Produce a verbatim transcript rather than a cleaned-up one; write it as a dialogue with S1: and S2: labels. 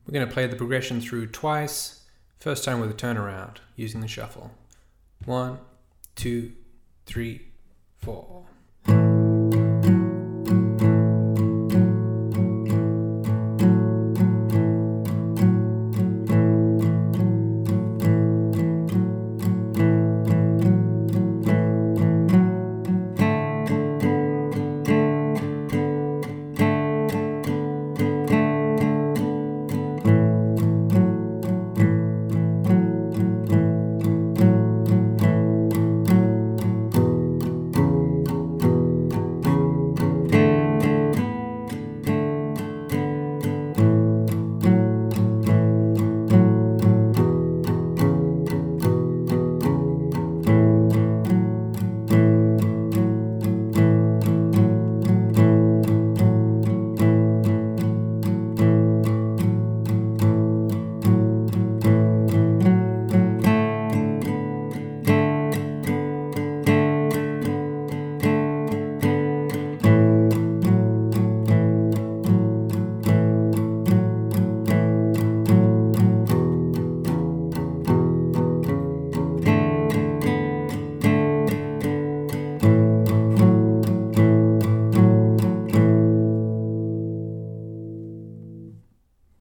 S1: We're going to play the progression through twice, first time with a turnaround using the shuffle. One, two, three, four.